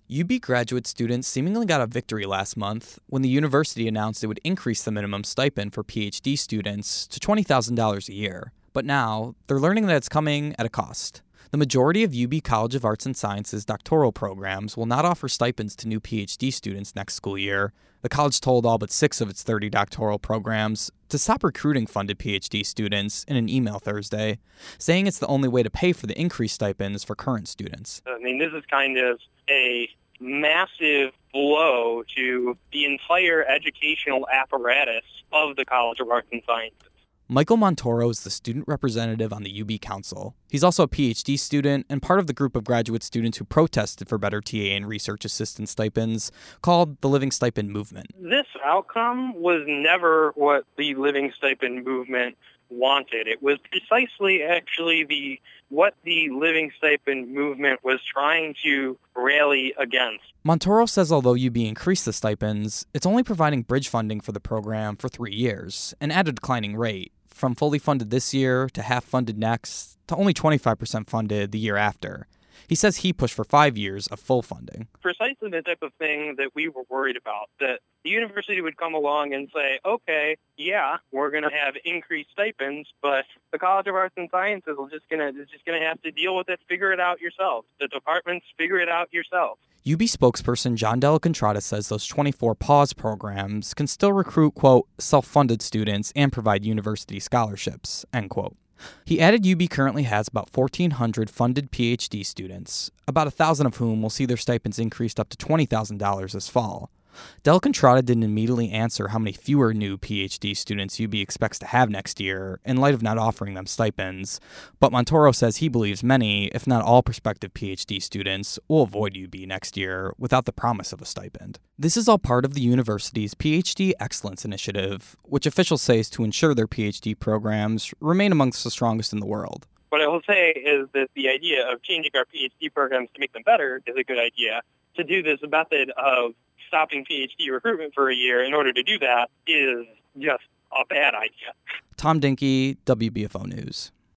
UB graduate students seemingly got a victory last month when the university announced it would increase the minimum stipend for PhD students to $20,000 a year. But now, they're learning that it's coming at a cost. The majority of UB College of Arts and Sciences doctoral programs will not offer stipends to new PhD students next school year. The college told all but 6 of its 30 doctoral programs to stop recruiting funded PhD students in an email Thursday, saying it's the only way to pay for the increased stipends for current students. I mean, this is kind of a massive blow to the entire educational apparatus of the College of Arts and Sciences. Michael Montoro is the student representative on the UB Council. He's also a PhD student and part of the group of graduate students who protested for better TA and research assistant stipends called the Living Stipend Movement. This outcome was never what the Living Stipend Movement wanted. It was precisely actually what the Living Stipend Movement was trying to rally against. Montoro says although UB increased the stipends, it's only providing bridge funding for the program for 3 years, and at a declining rate, from fully funded this year to half funded next to only 25% funded the year after. He says he pushed for 5 years of full funding. Precisely the type of thing that we were worried about, that the university would come along and say, okay, yeah, we're going to have increased stipends, but the College of Arts and Sciences is just going to have to deal with it, figure it out yourself. The departments, figure it out yourself. UB spokesperson John Della Contrada says those 24 pause programs can still recruit, quote, self-funded students and provide university scholarships, end quote. He added UB currently has about 1,400 funded PhD students, about 1,000 of whom will see their stipends increased up to $20,000 this fall. Della Contrada didn't immediately answer how many fewer new PhD students UB expects to have next year in light of not offering them stipends, but Montoro says he believes many, if not all prospective PhD students, will avoid UB next year without the promise of a stipend. This is all part of the university's PhD Excellence Initiative, which officials say is to ensure their PhD programs remain amongst the strongest in the world. What I will say is that the idea of changing our PhD programs to make them better is a good idea. To do this method of stopping PhD recruitment for a year in order to do that is just a bad idea. Tom Dinky, WBFO News.